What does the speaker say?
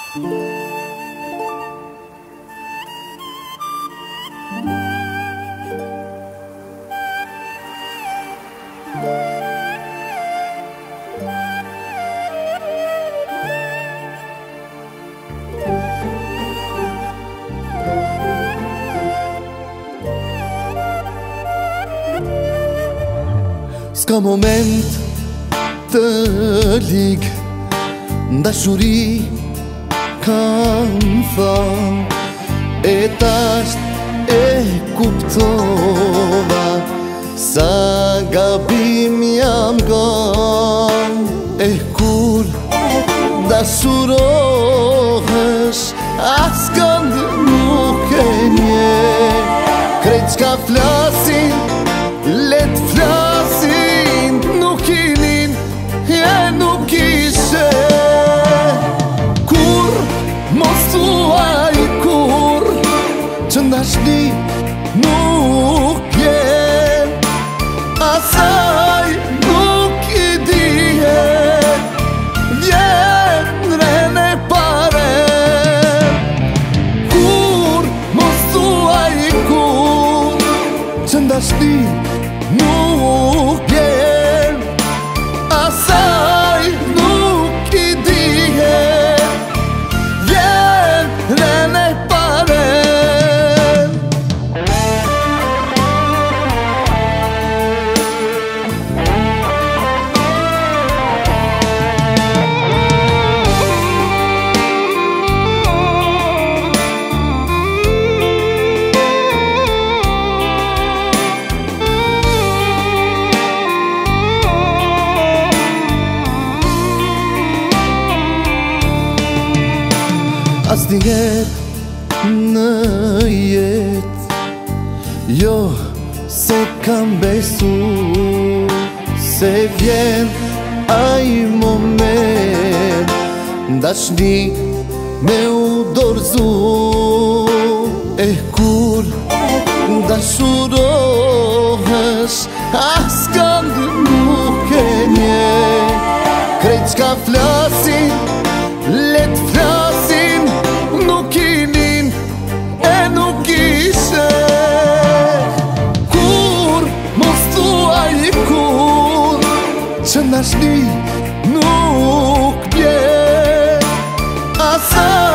S'ka moment të lig, dashuri kam thënë, e tash e kuptova, sa gabim jam gën. E kur dashurohesh, as kënd nuk e nje, krejt qka flasin, let flasin, nuk inin, e nuk ishe. Kur, mos thuaj kur, që ndashni nuk jen, asaj nuk i dihet, vjen rene pare. Kur, mos thuaj kur, që ndashni nuk jen, asaj nuk i dihet, vjen rene pare. Asnjëherë në jet, jo se kam besu, se vjen ai moment, dashni me u dorëzu. E kur dashurohesh, as kënd nuk e nje, krejt qka flasin, let flasin, nuk inin, e nuk ishe. Kur, mos thuaj kur, që ndashni nuk bje, asaj